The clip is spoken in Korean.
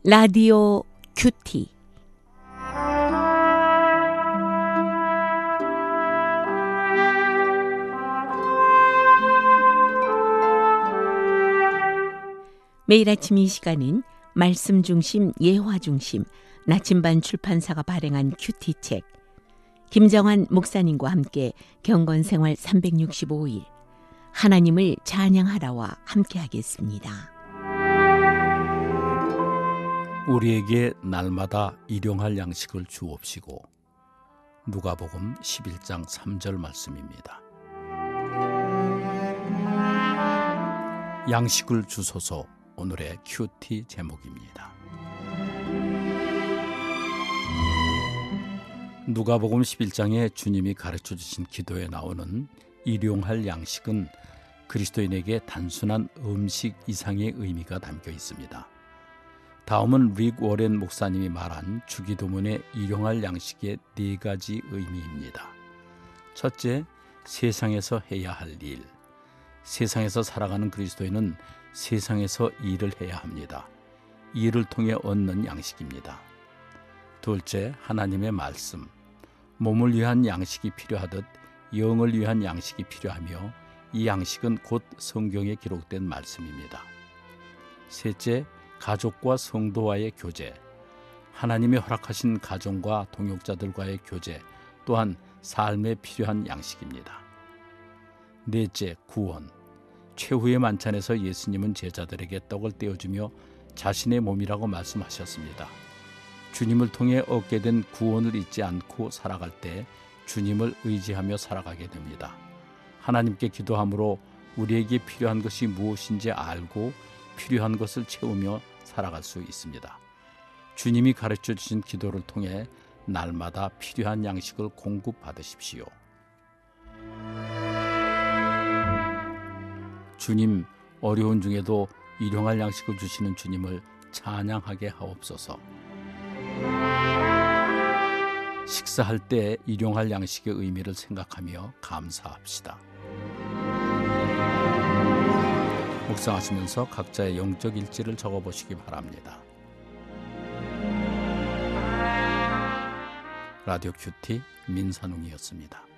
라디오 큐티. 매일 아침 이 시간은 말씀 중심, 예화 중심, 나침반 출판사가 발행한 큐티 책, 김정환 목사님과 함께 경건생활 365일, 하나님을 찬양하라와 함께 하겠습니다. 우리에게 날마다 일용할 양식을 주옵시고. 누가복음 11장 3절 말씀입니다. 양식을 주소서, 오늘의 큐티 제목입니다. 누가복음 11장에 주님이 가르쳐 주신 기도에 나오는 일용할 양식은 그리스도인에게 단순한 음식 이상의 의미가 담겨 있습니다. 다음은 릭 워렌 목사님이 말한 주기도문의 일용할 양식의 4가지 의미입니다. 첫째, 세상에서 해야 할 일. 세상에서 살아가는 그리스도인은 세상에서 일을 해야 합니다. 일을 통해 얻는 양식입니다. 둘째, 하나님의 말씀. 몸을 위한 양식이 필요하듯 영을 위한 양식이 필요하며 이 양식은 곧 성경에 기록된 말씀입니다. 셋째, 가족과 성도와의 교제. 하나님이 허락하신 가정과 동역자들과의 교제 또한 삶에 필요한 양식입니다. 넷째, 구원. 최후의 만찬에서 예수님은 제자들에게 떡을 떼어주며 자신의 몸이라고 말씀하셨습니다. 주님을 통해 얻게 된 구원을 잊지 않고 살아갈 때 주님을 의지하며 살아가게 됩니다. 하나님께 기도함으로 우리에게 필요한 것이 무엇인지 알고 필요한 것을 채우며 살아갈 수 있습니다. 주님이 가르쳐 주신 기도를 통해 날마다 필요한 양식을 공급받으십시오. 주님, 어려운 중에도 일용할 양식을 주시는 주님을 찬양하게 하옵소서. 식사할 때 일용할 양식의 의미를 생각하며 감사합시다. 묵상하시면서 각자의 영적 일지를 적어보시기 바랍니다. 라디오 큐티 민산웅이었습니다.